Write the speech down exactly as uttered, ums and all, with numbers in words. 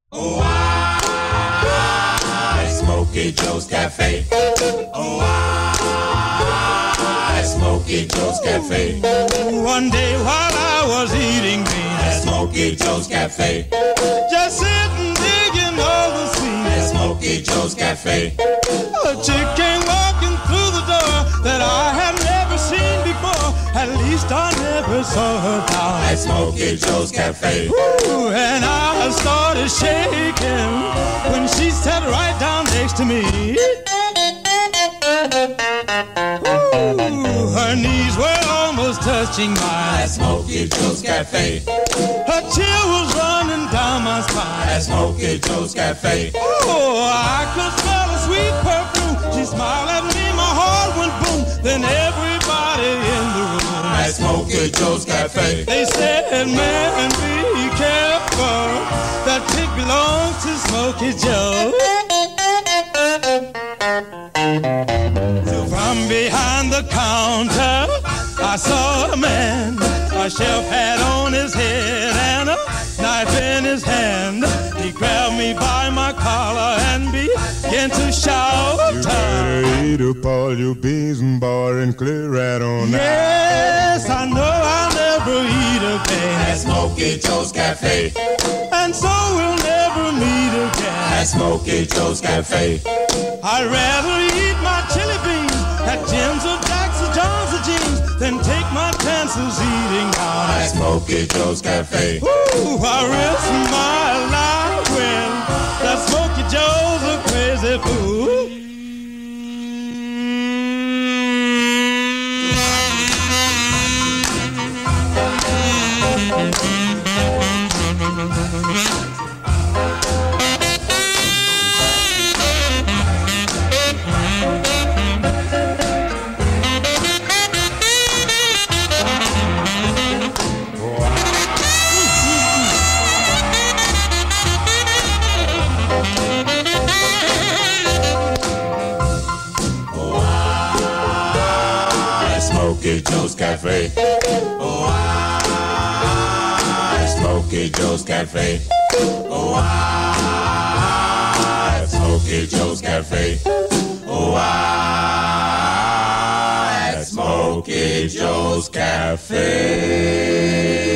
Oh, I, Smokey Joe's Cafe. Oh, I, Smokey Joe's Cafe. One day while I was eating beans at Smokey Joe's Cafe, just sitting digging all the scenes at Smokey Joe's Cafe, a chick came walking through the door that I had never seen before. At least I never saw her down at Smokey Joe's Cafe. Ooh, and I started shaking when she sat right down next to me. Ooh, her knees were almost touching mine at Smokey Joe's Cafe. Her chill was running down my spine at Smokey Joe's Cafe. Oh, I could smell a sweet perfume. She smiled at me, my heart went boom. Then everybody in the room at Smokey Joe's Cafe, they said, man, be careful, that chick belongs to Smokey Joe. So from behind the counter I saw a man, a chef hat on his head and a knife in his hand. He grabbed me by my collar and began to shout, you better eat up all your beans and bar and clear right on out. Yes, I know I'll never eat again at Smokey Joe's Cafe, and so we'll never meet again at Smokey Joe's Cafe. I'd rather eat my chili beans at Jim's or Jack's or John's or Jeans than take my chances eating out at Smokey Joe's Cafe. Ooh, I risk my life when that Smokey Joe's a crazy fool. Smokey Joe's Cafe. Oh, I, Smokey Joe's Cafe. Oh, I, Smokey Joe's Cafe. Oh, I, Smokey Joe's Cafe.